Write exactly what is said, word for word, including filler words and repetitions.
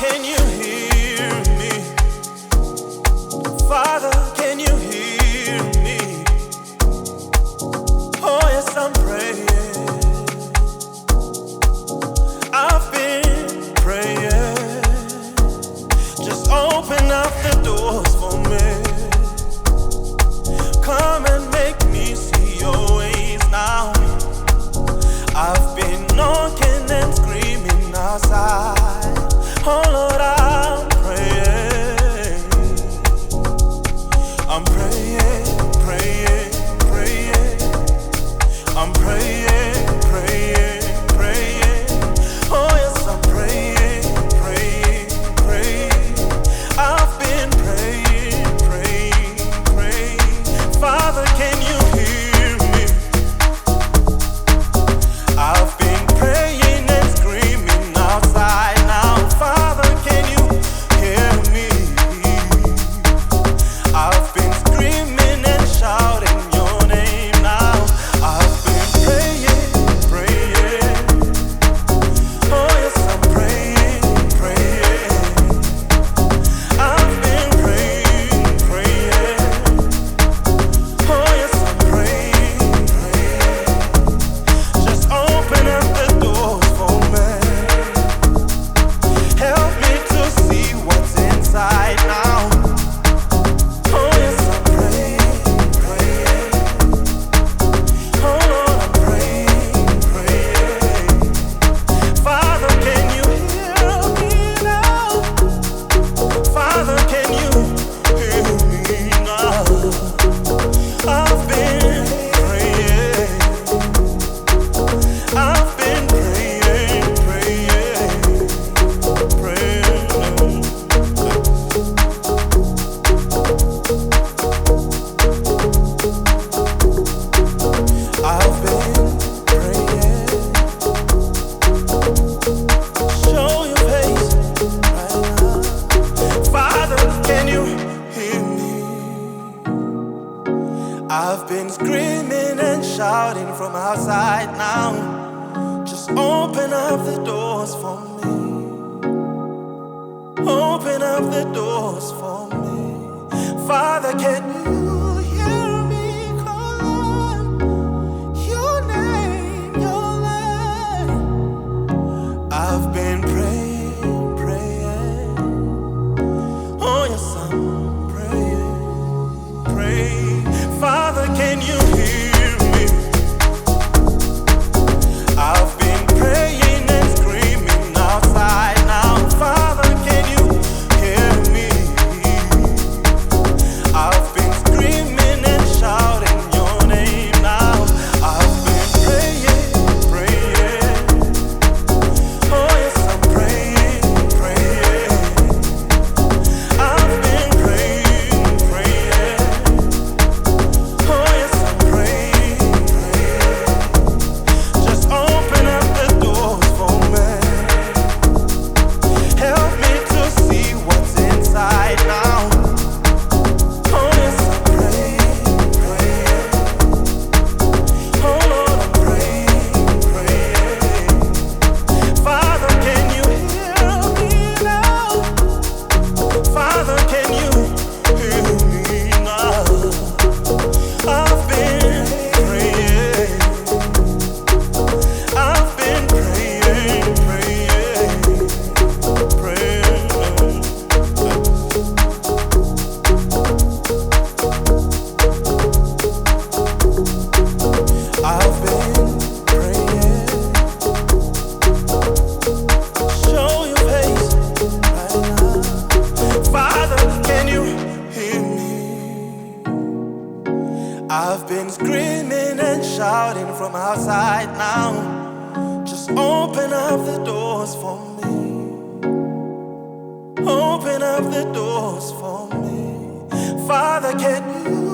can you hear me? Father, can you hear me? Oh yes, I'm praying. I've been praying. Just open up the doors for me. Come and make me see your ways now. I've been knocking and screaming outside. Oh Lord, I'm praying. I'm praying, praying, praying. I'm praying, praying, praying. Oh yes, I'm praying, praying, praying. I've been praying, praying, praying. Father, can you hear me? I've been praying and screaming outside now. Father, can you hear me? I've been screaming and shouting your name now. I've been praying, praying. Oh yes, I'm praying, praying. I've been praying, praying. Oh yes, I'm praying, praying. Just open up the doors for me. Help me to see what's inside now. Oh yes, I'm praying, praying. Oh Lord, I'm praying, praying. Father, can you hear me now? Father, can you hear me now? I've been praying. I've been praying, praying, praying. I've been praying. Show your face right now. Father, can you hear me? I've been screaming and shouting from outside now. Just open up the doors for me. Open up the doors for me. Father, can you hear me calling your name, your name? I've been praying, praying. Oh yes, I'm praying, praying. Father, can you hear me? I've been praying and screaming outside now. Father, can you hear me? I've been screaming and shouting your name now. I've been praying, praying. Oh yes, I'm praying, praying. I've been praying, praying. Oh yes, I'm praying, praying. Just open up the doors for me. Help me to see what's inside now. Oh yes, I'm praying, praying. Oh Lord, I'm praying, praying. Father, can you hear me now? Father, can you hear me now? I've been praying. I've been praying, praying, praying. I've been praying. Show your face right now. Father, can you hear me? I've been screaming and shouting from outside now. Just open up the doors for me. Open up the doors for me. Father, can you